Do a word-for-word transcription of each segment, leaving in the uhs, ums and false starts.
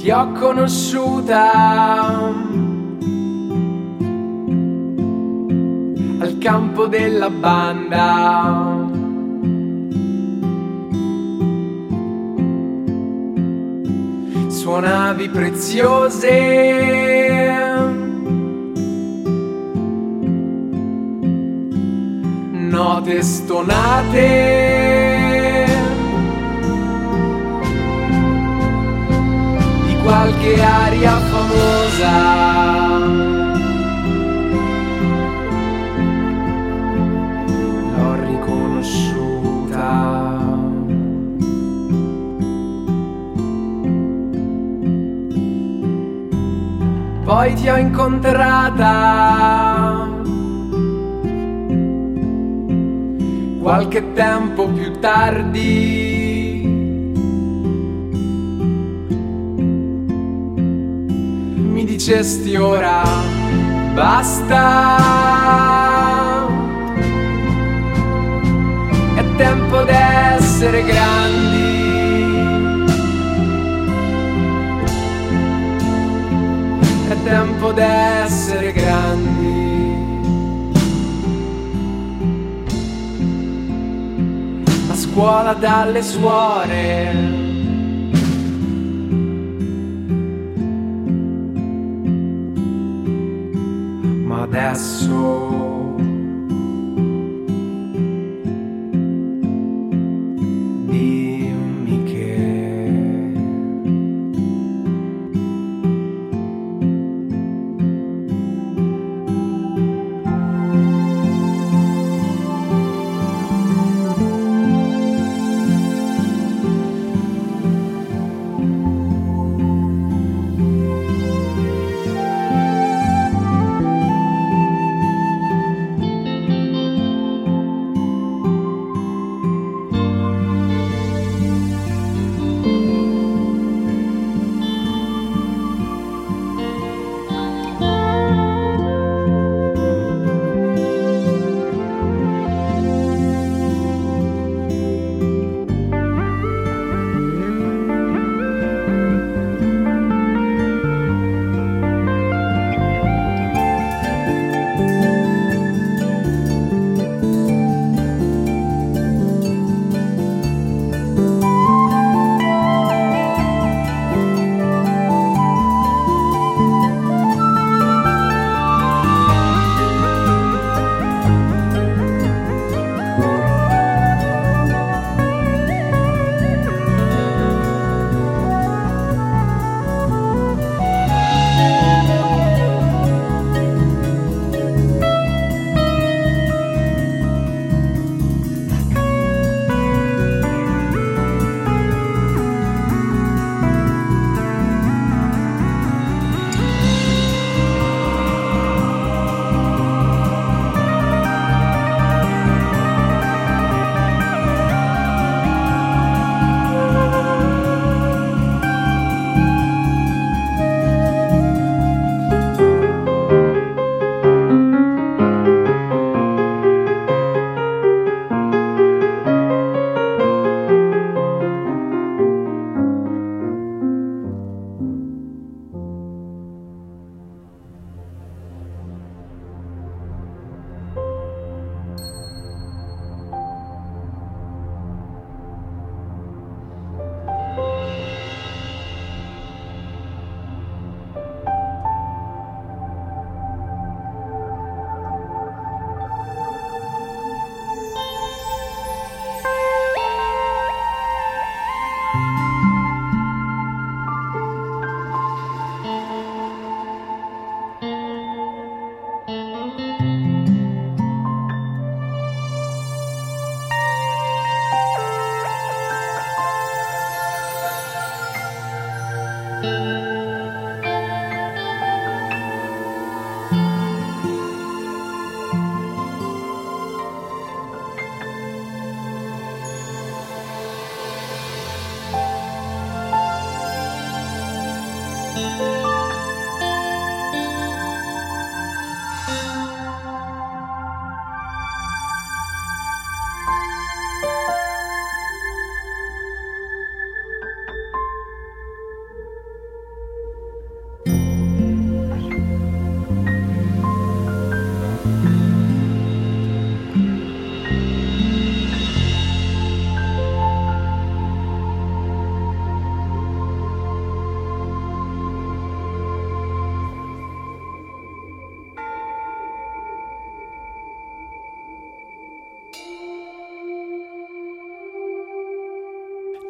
ti ho conosciuta al campo della banda. Suonavi preziose, note stonate di qualche aria famosa. L'ho riconosciuta. Poi ti ho incontrata qualche tempo più tardi. Mi dicesti ora basta, è tempo d'essere grandi. È tempo d'essere grandi. A scuola dalle suore, ma adesso dimmi che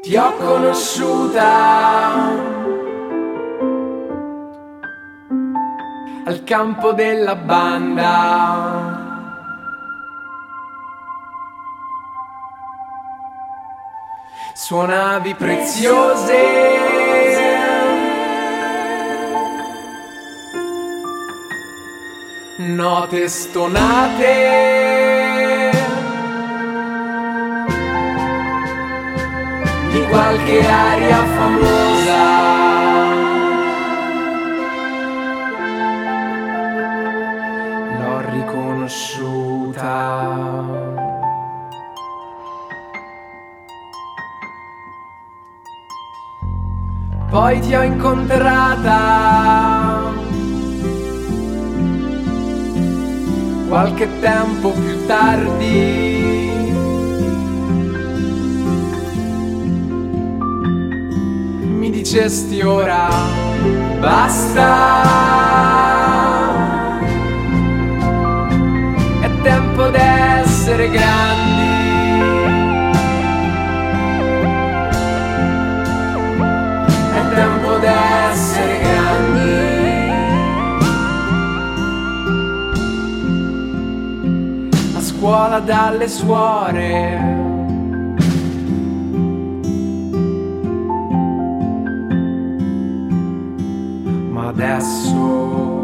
Ti ho conosciuta al campo della banda. Suonavi preziose, note stonate, di qualche aria famosa. L'ho riconosciuta. Poi ti ho incontrata qualche tempo più tardi. Mi dicesti ora basta, è tempo d'essere grandi. È tempo d'essere grandi. A scuola dalle suore, ma adesso